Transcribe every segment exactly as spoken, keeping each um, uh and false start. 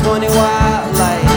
twenty watt light.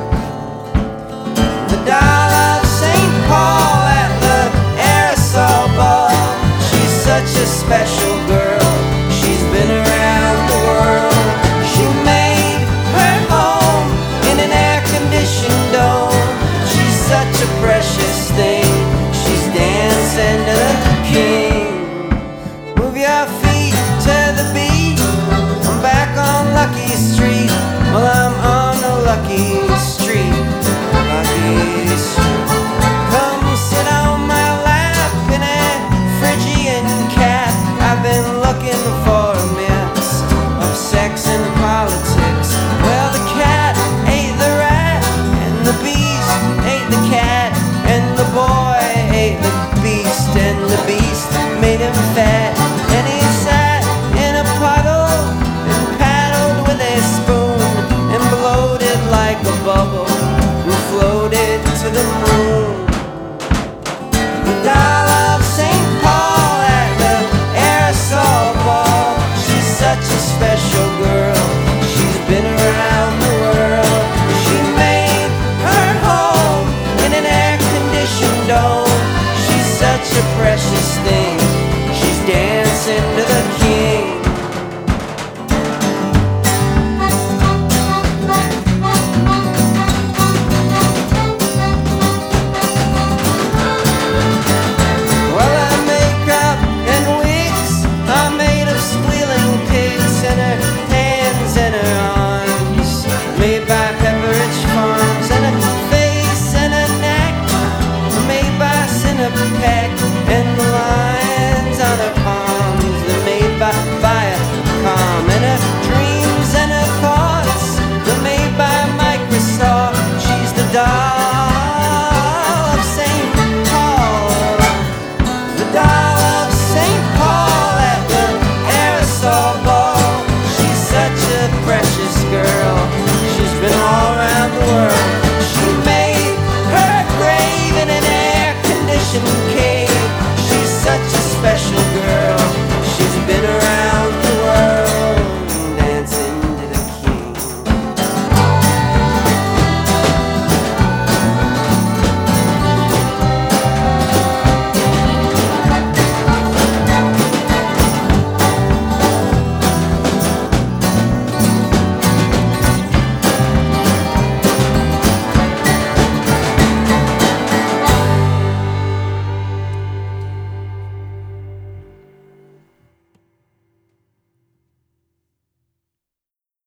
The doll of Saint Paul at the aerosol ball. She's such a special girl. She's been around the world. She made her home in an air-conditioned dome. She's such a precious thing. She's dancing to the king. Move your feet to the beat. I'm back on Lucky Street. Well, I'm on a lucky street. Lucky street. Come sit on my lap in a Phrygian cat. I've been looking for a mix of sex and politics. Well, the cat ate the rat, and the beast ate the cat, and the boy ate the beast, and the beast made him fat. And he sat in a puddle and paddled with a spoon and bloated like a bubble and floated to the moon. The doll of Saint Paul at the aerosol ball. She's such a special girl. She's been around the world. She made her home in an air-conditioned dome. She's such a precious thing.